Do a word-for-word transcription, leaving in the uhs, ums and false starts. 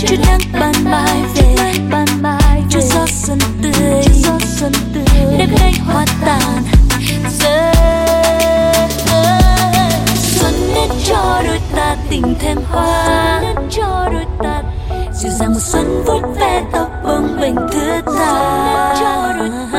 chút nắng ban mai về, chút gió xuân tươi, đêm nay hoa tàn rơi. Xuân đến cho đôi ta tình thêm hoa, dịu dàng mùa xuân vuốt ve tóc bồng bềnh thướt tha.